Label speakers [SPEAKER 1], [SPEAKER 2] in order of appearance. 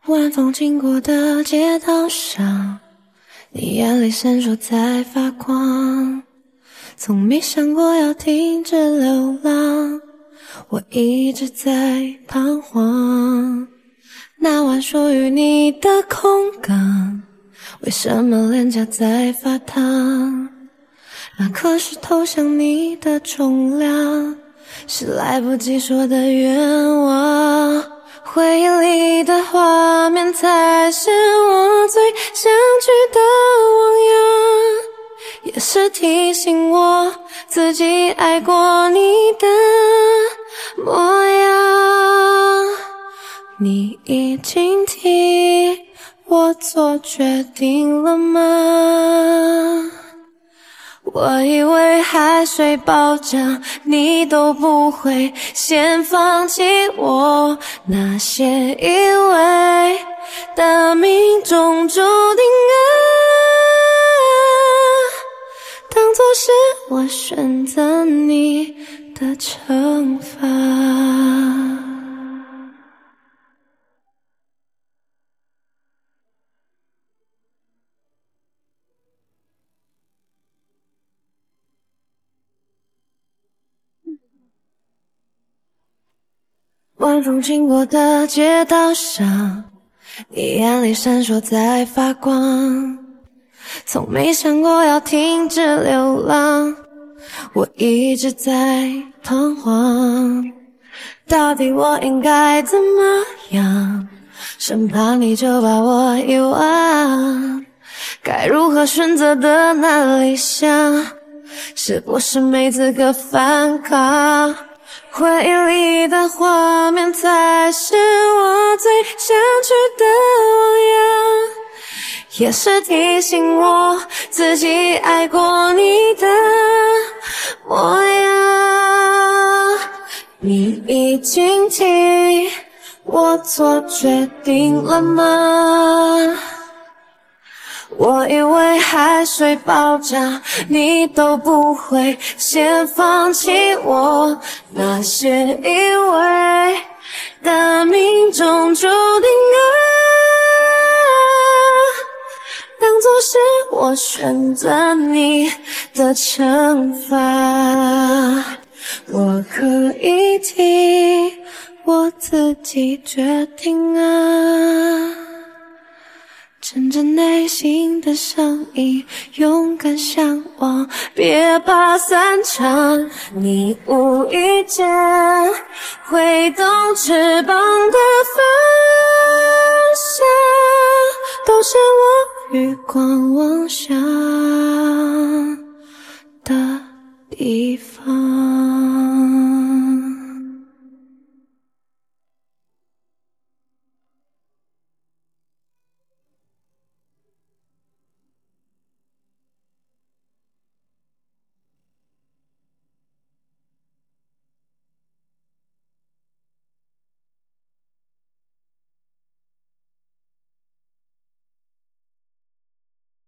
[SPEAKER 1] 晚风经过的街道上，你眼里闪烁在发光。从没想过要停止流浪，我一直在彷徨。那晚属于你的空港，为什么脸颊在发烫？那颗石头像你的重量，是来不及说的愿望。回忆里的画面才是我最想去的汪洋，也是提醒我自己爱过你的模样。你已经替我做决定了吗？我以为海水暴涨你都不会先放弃我，那些以为的命中注定当作是我选择你的惩罚。晚风经过的街道上，你眼里闪烁在发光。从没想过要停止流浪，我一直在彷徨。到底我应该怎么样，生怕你就把我遗忘。该如何选择的那理想，是不是没资格反抗？回忆里的画面才是我最想去的汪洋，也是提醒我自己爱过你的模样。你已经替我做决定了吗？我以为海水暴涨你都不会先放弃我，那些以为的命中注定当作是我选择你的惩罚。我可以替我自己决定趁着内心的声音，勇敢向往，别怕散场。你无意间挥动翅膀的方向，都是我余光望向的地方。